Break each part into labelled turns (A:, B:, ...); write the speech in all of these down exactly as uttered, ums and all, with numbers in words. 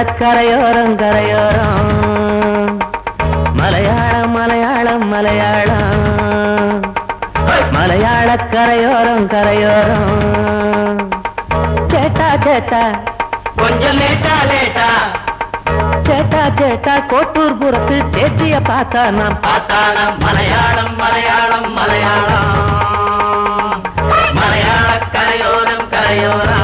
A: கரையோரம் கரையோரம் மலையாளம் மலையாளம் மலையாளம் மலையாள கரையோரம் கரையோரம் சேட்டா சேட்டா
B: கொஞ்சம் லேட்டா லேட்டா
A: சேட்டா சேட்டா கோட்டூர் புறத்து சேச்சிய பார்த்தா நாம்
B: பார்த்தானா மலையாளம் மலையாளம் மலையாளம் மலையாள கரையோரம் கரையோரம்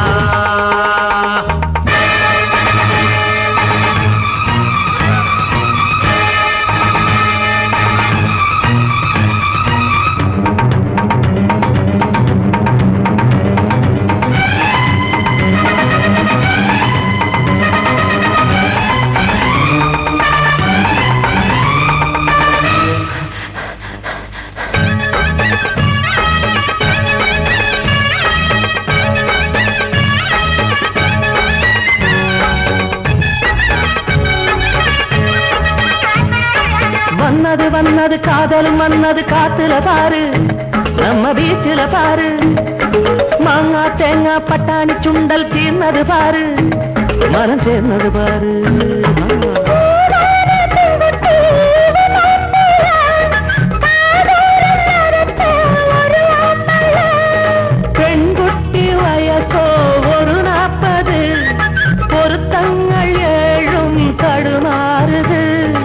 A: வந்தது வந்தது காதலும் வந்தது காத்துல பாரு நம்ம பீச்சில பாரு மாங்கா தேங்காய் பட்டாணி சுண்டல் தீர்ந்தது பாரு மனம் சேர்ந்தது பாரு பெண்குட்டி வயசோ ஒரு நாற்பது பொருத்தங்கள் ஏழும் தடுமாறுது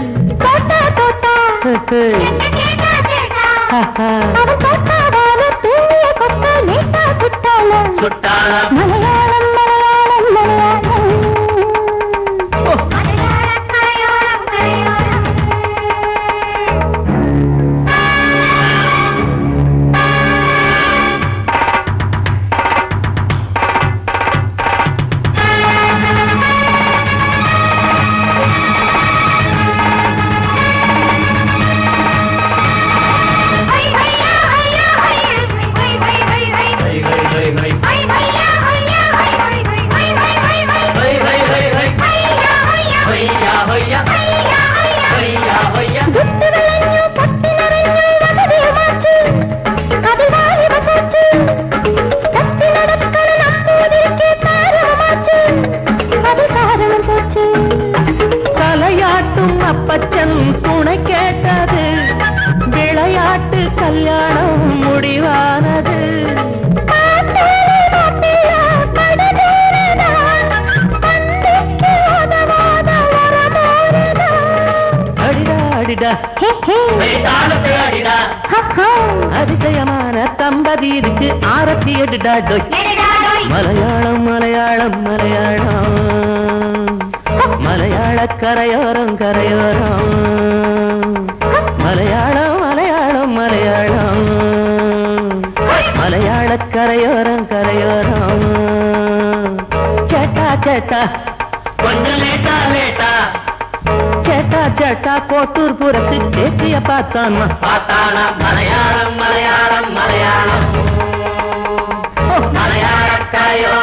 B: சுட்டாளம்
A: மலையாளம் மலையாளம் மலையாளம் தலையாட்டும் அப்பச்சன் துணை கேட்டது விளையாட்டு கல்யாணம் முடிவானது அடிடா அடிடா அதிசயமான தம்பதி இருக்கு ஆரத்தி எடுடா மலையாளம் மலையாளம் மலையாளம் மலையாள கரையோரம் கரையோரம் மலையாளம் மலையாளம் மலையாளம் மலையாள கரையோரம் கரையோரம் சேட்டா சேட்டா
B: கொஞ்சம் லேட்டா லேட்டா
A: சேட்டா சேட்டா கோட்டூர் புறத்து சேச்சிய பார்த்தான்
B: பார்த்தானா மலையாளம் மலையாளம் மலையாளம் மலையாள கரையோரம்